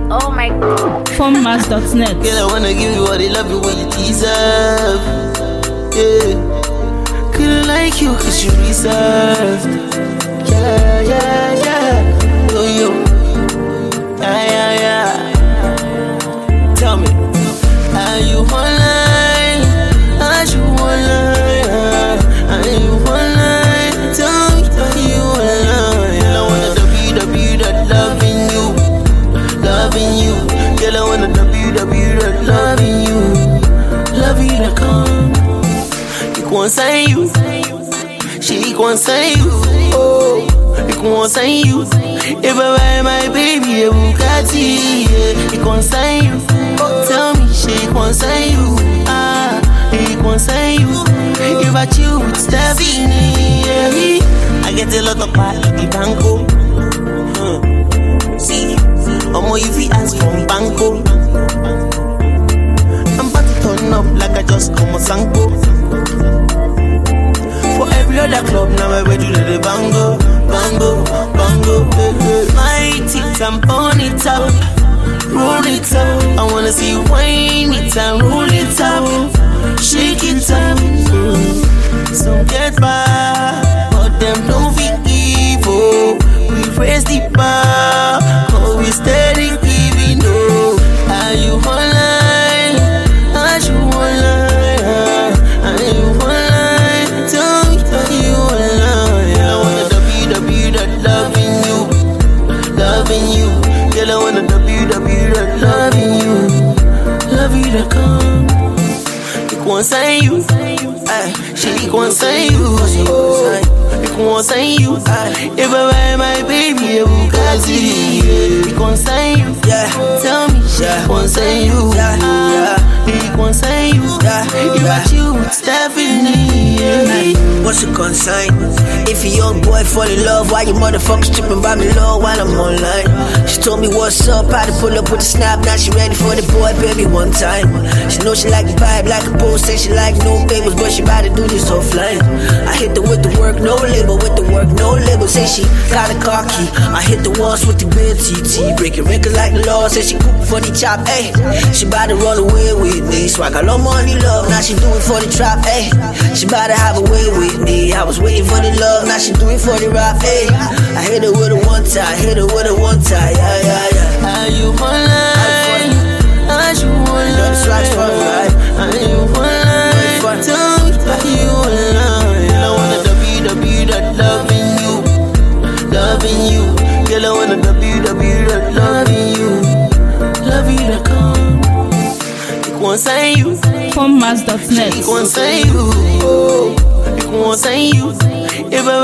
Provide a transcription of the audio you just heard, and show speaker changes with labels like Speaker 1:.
Speaker 1: Oh my God.
Speaker 2: Funmass.net.
Speaker 3: Girl, I wanna give you all the love you what you deserve. Yeah. Couldn't like you cause you reserved. Yeah, yeah, yeah. Yo. Yeah. Tell me, are you online? Are you online? Are you online? Tell me, are you online? Girl, I wanna WW that loving you. Girl, I wanna WW that loving you to come. You can't say you, she can't say you. Oh, you can't say you. If I buy my baby a Bugatti, yeah, you can't say you. Oh, tell me, she can't say you. He can't say you. If I chill with Stephanie, yeah, I get a lot of party banco. See, Omo, if he ask from Banco, I'm about to turn up like I just come a Sanko. For every other club, now I ready to the bango. My tits and burn it up, roll it up. I wanna see you whine it and roll it up, shake it up. Some get back, but them don't fit evil. We raise the bar, cause we steady giving no. Are you online? Are you online? Are you online? Tell me, are you online? I wanna WW that loving you. Girl, I wanna WW that loving you to come. You can't say you, she can't say you. You can't say you. If I buy my baby a Bugatti, you can't say you. Tell me, she can't say you. He can't say you. If I chill with Stephanie,
Speaker 4: what's the consign? If a young boy fall in love, why you motherfuckers tripping by me low while I'm online? She told me what's up, how to pull up with the snap. Now she ready for the boy, baby, one time. She know she like the vibe, like a post, say she like no papers, but she about to do this offline. I hit her with the work, no label, with the work, no label. Say she got a car key. I hit the ones with the big TT, breaking records like the law. Say she cook for the chop, ayy. She about to run away with me, so I got no money, love. Now she do it for the trap, ayy. She about to have a way with me. I was waiting for the love, now she do it for the rap, ayy. I hit her with a one time, yeah.
Speaker 3: Are you online? Are you online? Are you online? Tell me, are you online? I wanna WW that loving you. Girl, I wanna WW that loving you to come. You can't say you.
Speaker 2: Funmass.net.
Speaker 3: You can't say you. You can't say you. If I